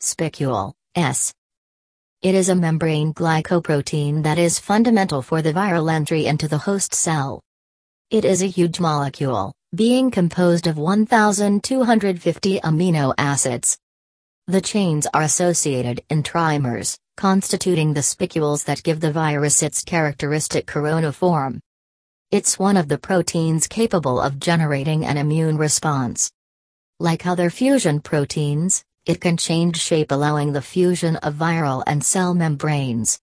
Spicule, S. It is a membrane glycoprotein that is fundamental for the viral entry into the host cell. It is a huge molecule, being composed of 1,250 amino acids. The chains are associated in trimers, constituting the spicules that give the virus its characteristic coronaform. It's one of the proteins capable of generating an immune response. Like other fusion proteins, it can change shape allowing the fusion of viral and cell membranes.